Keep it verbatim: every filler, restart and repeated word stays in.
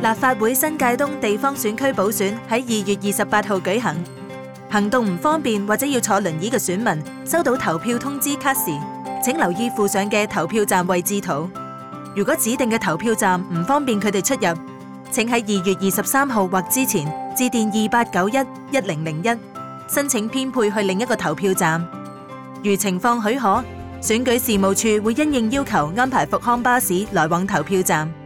立法會新界東地方選區補選喺二月二十八號舉行。行動唔方便或者要坐輪椅嘅選民收到投票通知卡時，請留意附上嘅投票站位置圖。如果指定嘅投票站唔方便佢哋出入，請喺二月二十三號或之前致電二八九一一零零一申請編配去另一個投票站。如情況許可，選舉事務處會因應要求安排復康巴士來往投票站。